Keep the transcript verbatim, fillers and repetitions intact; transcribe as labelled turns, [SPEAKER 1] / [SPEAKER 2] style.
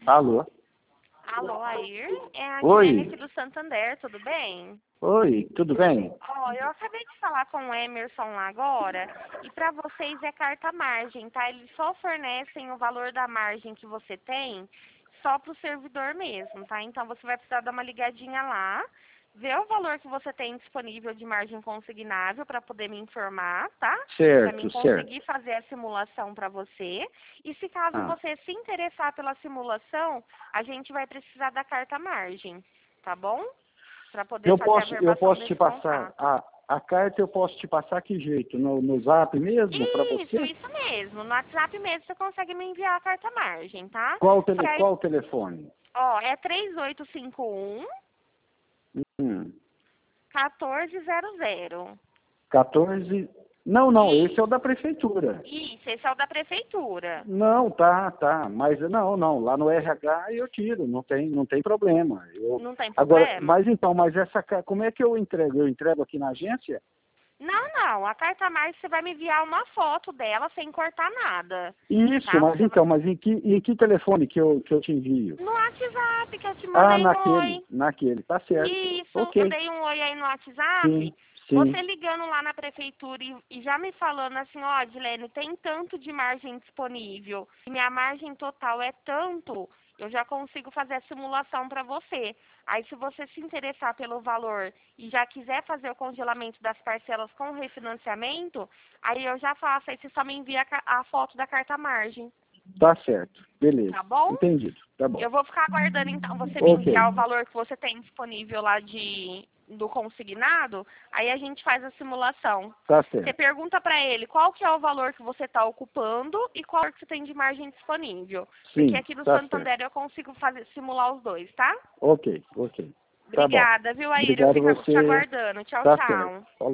[SPEAKER 1] Alô?
[SPEAKER 2] Alô, Air? É a
[SPEAKER 1] Oi.
[SPEAKER 2] Guilherme aqui do Santander, tudo bem?
[SPEAKER 1] Oi, tudo bem?
[SPEAKER 2] Ó, eu acabei de falar com o Emerson lá agora, e para vocês é carta margem, tá? Eles só fornecem o valor da margem que você tem só para o servidor mesmo, tá? Então você vai precisar dar uma ligadinha lá, ver o valor que você tem disponível de margem consignável para poder me informar, tá? Para mim
[SPEAKER 1] Certo, certo.
[SPEAKER 2] conseguir fazer a simulação para você. E se caso
[SPEAKER 1] Ah,
[SPEAKER 2] você se interessar pela simulação, a gente vai precisar da carta margem, tá bom? Para poder
[SPEAKER 1] eu
[SPEAKER 2] fazer a
[SPEAKER 1] posso, eu
[SPEAKER 2] verbação
[SPEAKER 1] posso te
[SPEAKER 2] desse
[SPEAKER 1] passar
[SPEAKER 2] contrato.
[SPEAKER 1] a, a carta, eu posso te passar que jeito? No, no Zap mesmo, para
[SPEAKER 2] Isso,
[SPEAKER 1] você?
[SPEAKER 2] isso mesmo. No WhatsApp mesmo você consegue me enviar a carta margem, tá?
[SPEAKER 1] Qual o,
[SPEAKER 2] Só que
[SPEAKER 1] tele,
[SPEAKER 2] aí,
[SPEAKER 1] qual o telefone?
[SPEAKER 2] ó, é três oito cinco um,
[SPEAKER 1] Hum,
[SPEAKER 2] um quatro zero zero.
[SPEAKER 1] quatorze. Não, não, esse é o
[SPEAKER 2] Isso,
[SPEAKER 1] da prefeitura.
[SPEAKER 2] isso, esse é o da prefeitura.
[SPEAKER 1] Não, tá, tá. Mas não, não. Lá no R H eu tiro, não tem, não tem problema. Eu,
[SPEAKER 2] Não tem
[SPEAKER 1] agora,
[SPEAKER 2] problema?
[SPEAKER 1] mas então, mas essa ca- como é que eu entrego? Eu entrego aqui na agência?
[SPEAKER 2] Não, não. A carta margem você vai me enviar uma foto dela sem cortar nada.
[SPEAKER 1] Isso,
[SPEAKER 2] Tá?
[SPEAKER 1] mas
[SPEAKER 2] Você vai...
[SPEAKER 1] então, mas em que, em que telefone que eu, que eu te envio?
[SPEAKER 2] No WhatsApp que eu te
[SPEAKER 1] Ah,
[SPEAKER 2] mandei um
[SPEAKER 1] naquele,
[SPEAKER 2] oi.
[SPEAKER 1] naquele, tá certo.
[SPEAKER 2] Isso, eu
[SPEAKER 1] Ok,
[SPEAKER 2] dei um oi aí no
[SPEAKER 1] sim,
[SPEAKER 2] WhatsApp.
[SPEAKER 1] sim,
[SPEAKER 2] Você ligando lá na prefeitura e, e já me falando assim, ó, Dilene, tem tanto de margem disponível, e minha margem total é tanto, eu já consigo fazer a simulação para você. Aí se você se interessar pelo valor e já quiser fazer o congelamento das parcelas com refinanciamento, aí eu já faço, aí você só me envia a, ca- a foto da carta margem,
[SPEAKER 1] tá certo. Beleza,
[SPEAKER 2] tá bom?
[SPEAKER 1] entendido, tá bom.
[SPEAKER 2] Eu vou ficar aguardando então você me
[SPEAKER 1] Ok,
[SPEAKER 2] enviar o valor que você tem disponível lá de do consignado, aí a gente faz a simulação.
[SPEAKER 1] tá
[SPEAKER 2] Você
[SPEAKER 1] certo.
[SPEAKER 2] pergunta para ele qual que é o valor que você está ocupando e qual que você tem de margem disponível. Porque
[SPEAKER 1] Sim,
[SPEAKER 2] aqui no
[SPEAKER 1] tá certo.
[SPEAKER 2] Santander eu consigo fazer, simular os dois, tá?
[SPEAKER 1] Ok, ok. Tá bom.
[SPEAKER 2] Obrigada, viu, Aira? Eu
[SPEAKER 1] Obrigado
[SPEAKER 2] fico te
[SPEAKER 1] você,
[SPEAKER 2] aguardando. Tchau,
[SPEAKER 1] tá certo.
[SPEAKER 2] tchau.
[SPEAKER 1] Falou.